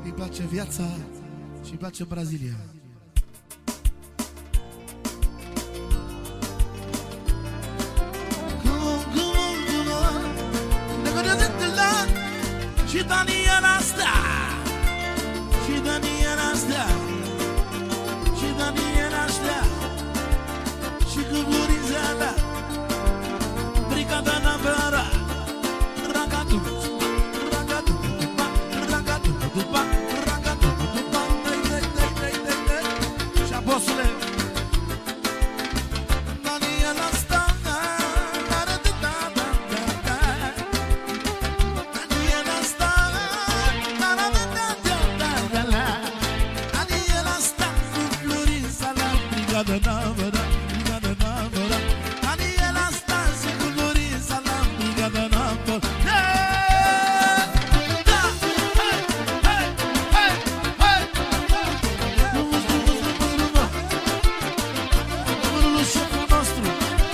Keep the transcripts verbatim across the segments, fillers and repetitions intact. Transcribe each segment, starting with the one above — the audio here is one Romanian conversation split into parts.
îi place viața și îi place Brazilia. Și Daniela asta, și Daniela asta, și Daniela asta, și cu Florinzala, brigada navarra, ragatu, ragatu, dupa, ragatu, dupa, ragatu, dupa, dai, dai, dai, dai, dai, dai, și apostole. Daniela asta. Brigada navarra, brigada navarra, Daniela asta și cu Florinzala, brigada navarra. Da! Hai! Hai! Hai! Hai! Frumos, frumos, frumos, frumos! Numărul șeful nostru!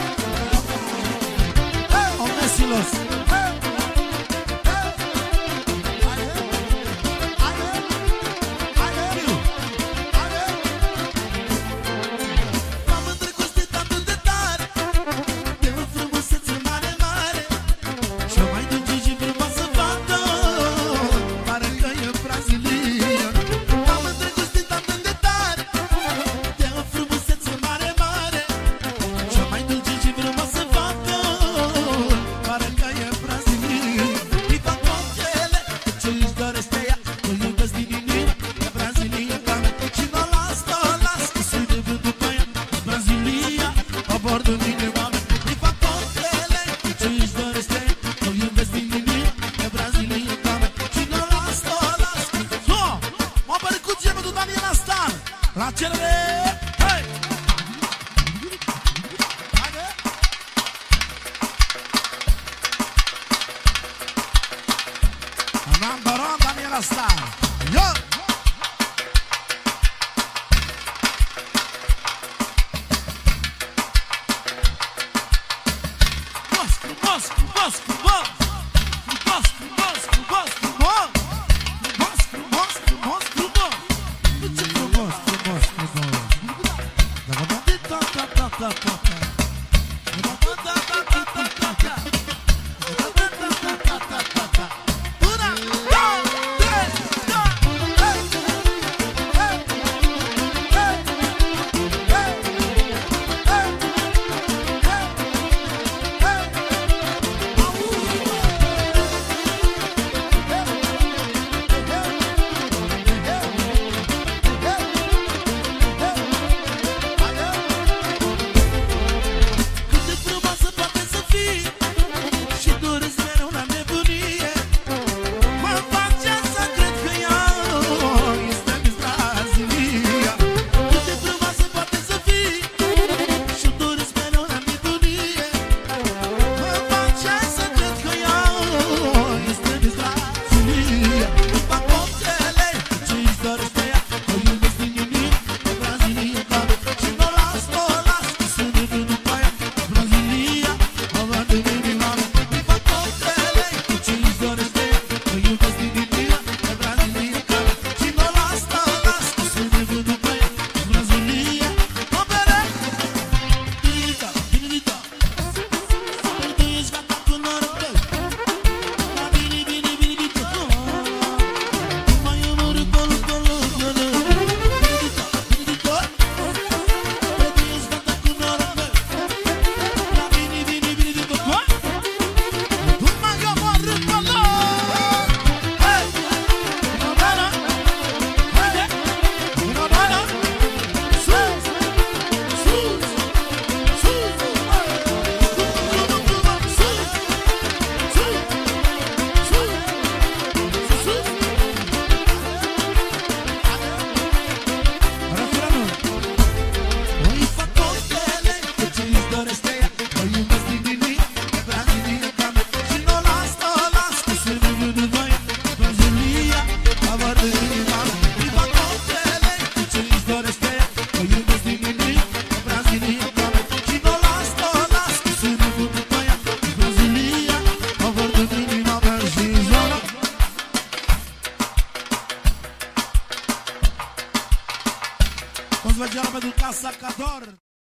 Omesilor! La cerere! Hai! Number one, Daniela Star! Yo! Frumos, frumos, frumos, frumos! Frumos, frumos, frumos, frumos! Frumos, frumos, frumos, frumos! Ce frumos, frumos, frumos! Da, da, da, da, da, da, da, da. Vamos vediamo per Casa Cador.